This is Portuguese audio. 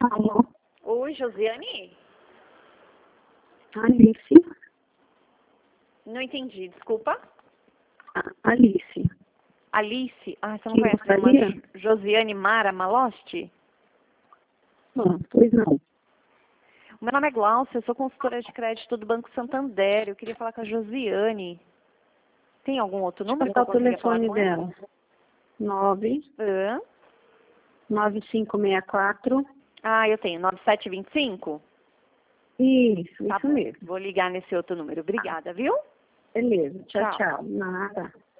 Alô? Oi, Josiane? Alice. Não entendi, desculpa. Alice. Alice? Ah, você não Que conhece gostaria? uma Josiane Mara Malosti? Pois não. O meu nome é Glaucia, eu sou consultora de crédito do Banco Santander. Eu queria falar com a Josiane. Tem algum outro Deixa eu número que passar eu o consiga falar telefone com ela? dela. 9 Hã? 9564. Ah, eu tenho. 9725? Isso Tá isso bom. mesmo. Vou ligar nesse outro número. Obrigada, viu? Beleza. Tchau, Tchau. tchau. Nada.